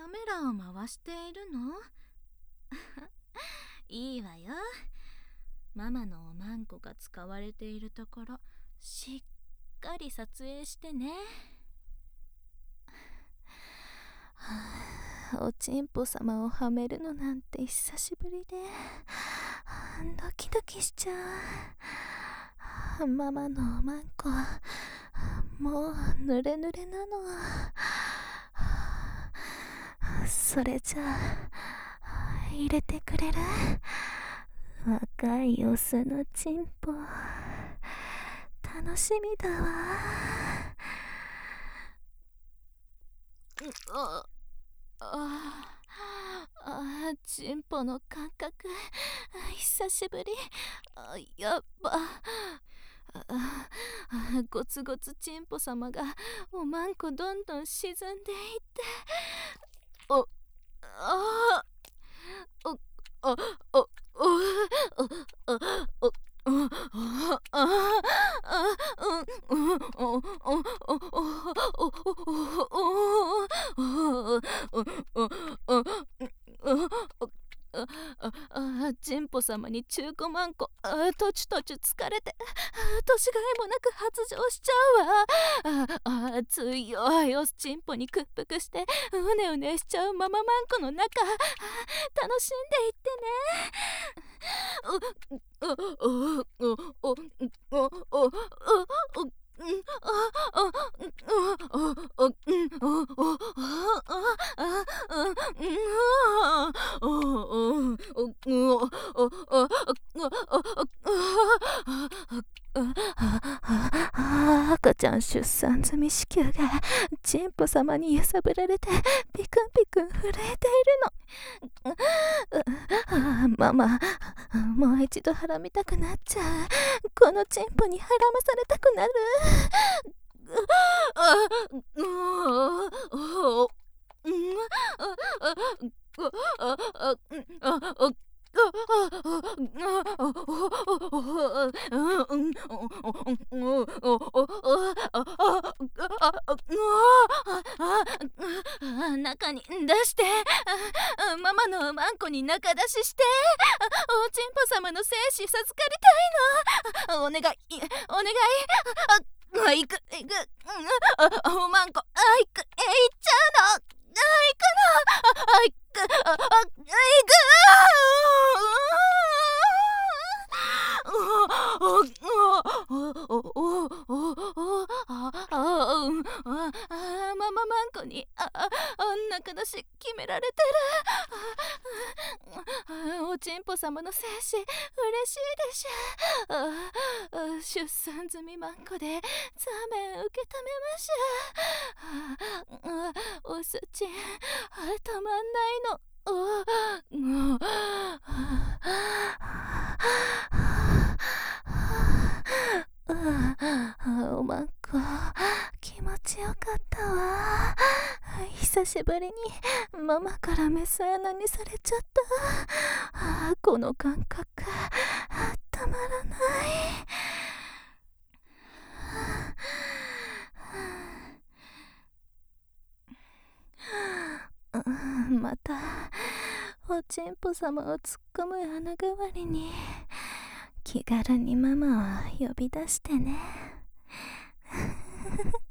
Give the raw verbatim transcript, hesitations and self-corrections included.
カメラを回しているの？いいわよ。ママのおまんこが使われているところしっかり撮影してね。 はあ、おちんぽ様をはめるのなんて久しぶりで、はあ、ドキドキしちゃう。はあ、ママのおまんこはもうぬれぬれなの。はあ、それじゃあ入れてくれる？若いオスのチンポ楽しみだわ。 あああ、チンポの感覚久しぶり。あ、やっば。ああ、ゴツゴツチンポ様がおまんこどんどん沈んでいって、おあおおおおおおおあああうんおおおおおああ、チンポ様に中古マンコあとちとち疲れて年がいもなく発情しちゃうわ。ああ、つい弱いオスチンポに屈服してうねうねしちゃうマママンコの中楽しんでいってね。おおおおおおおお赤ちゃん出産済み子宮がチンポ様に揺さぶられてピクンピクン震えているの。ママ、もう一度腹見たくなっちゃう。このチンポにはらまされたくなる。 中に出して、ママのマンコに中出しして、おちんぽ様の精子授かりたいの。お願いお願い。あ、行く行く。おまんこ、あ、行く、え、行っちゃうの。あ、行くの。あ、行く、あ、あ、行く。マママンコにあ中出し決められてる。おちんぽ様の精子嬉しいでしょ。出産済みマンコでザメ受け止めましょう。おすちんたまんないの。 おまんこ気持ちよかったわ。久しぶりにママからメス穴にされちゃった。この感覚たまらない。またおちんぽ様を突っ込む穴代わりに気軽にママを呼び出してね。